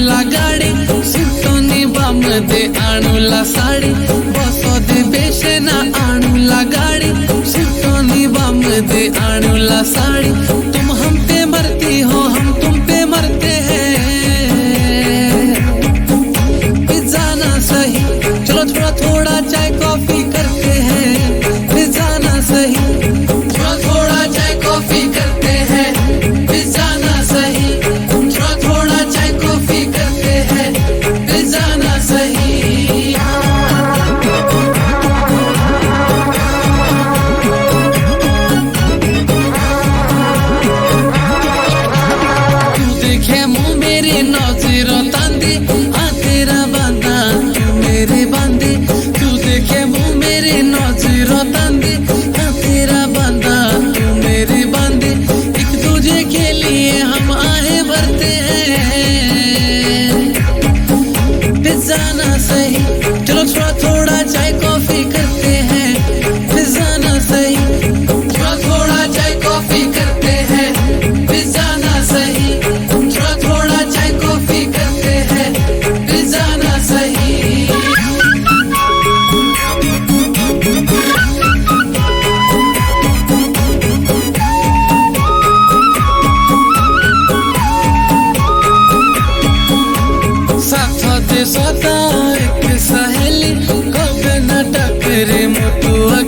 आणूला गाडी सुटोनी बामदे आणूला साड़ी बसो दे बेशना आणूला गाड़ी सुटोनी बामदे आणूला साड़ी तुम हम पे मरती हो हम तुम पे मरते हैं पिज़्ज़ा ना सही चलो थोड़ा थोड़ा चाय कॉफी करते हैं पिज़्ज़ा ना सही थोड़ा थोड़ा चाय कॉफी करते हैं पिज़्ज़ा ना सही थोड़ा थोड़ा चाय कॉफी करते हैं पिज़्ज़ा ना सही तू देखे मुँह मेरे नौजीरों तांदे आ तेरा बांधा तू मेरे बांधे तू देखे मुँह मेरे नौजीरों तांदे आ तेरा बांधा तू मेरे बांधे एक दूजे के लिए हम आहें भरते हैं पिज़्ज़ा ना सही चलो थोड़ा थोड़ा चाय कॉफी करते हैं पिज़्ज़ा ना सही थोड़ा थोड़ा चाय कॉफी करते हैं पिज़्ज़ा ना सही थोड़ा थोड़ा चाय कॉफी करते हैं पिज़्ज़ा ना सही साथ दे सदा एक सहेली कब न टकरे मोटू